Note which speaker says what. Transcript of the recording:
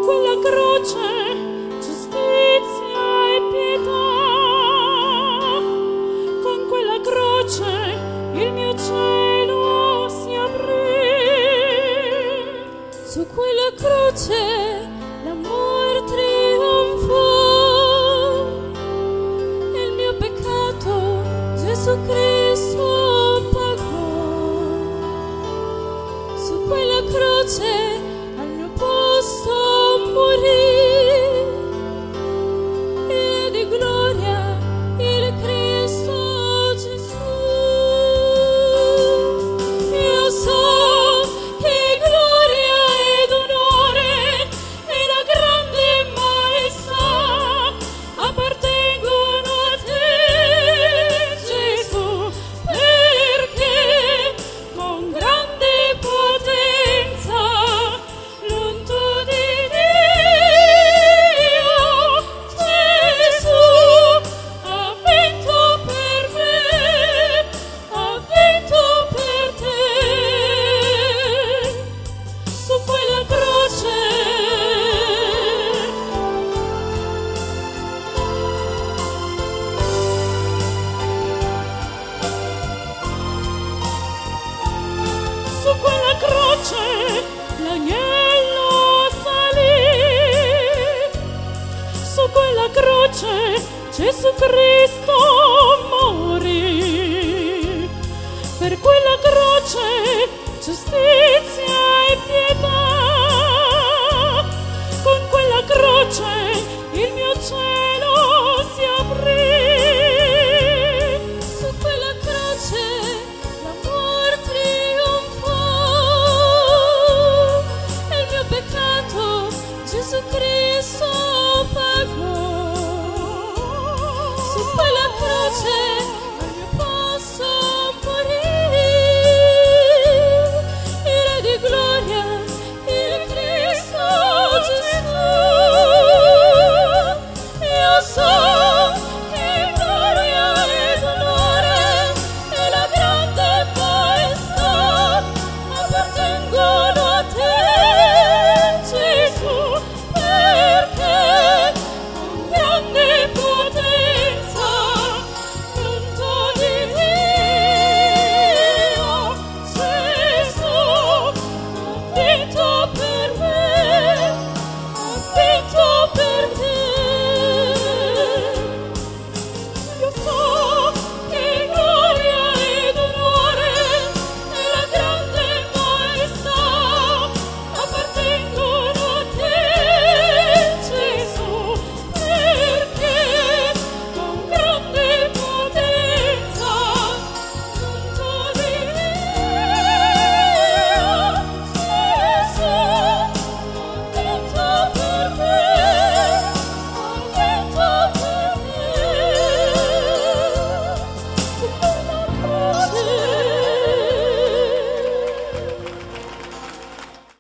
Speaker 1: quella croce giustizia e pietà, con quella croce il mio cielo si aprì, su quella croce l'amor trionfò, e il mio peccato Gesù Cristo pagò, su quella croce al mio posto morì, e di gloria il Cristo Gesù. Io so che gloria ed onore e la grande maestà appartengono a te, Gesù, perché con grande potenza l'unto di Dio Gesù ha vinto per me, ha vinto per te, su quella croce. Su quella croce l'agnello salì, su quella croce Gesù Cristo morì, per quella croce giustizia e pietà, con quella croce il mio cielo si aprì, su quella croce l'amor trionfò, e il mio peccato Gesù Cristo